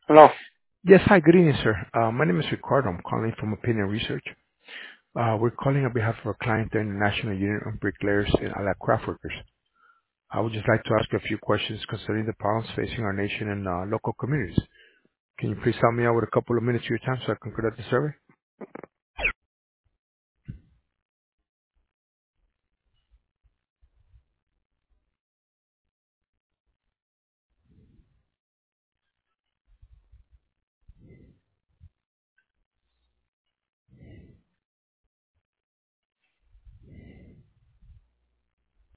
Hello. Yes, hi, good evening, sir. My name is Ricardo. I'm calling from Opinion Research. We're calling on behalf of our client, the International Union of Bricklayers and Allied Craft Workers. I would just like to ask you a few questions concerning the problems facing our nation and local communities. Can you please help me out with a couple of minutes of your time so I can conduct the survey?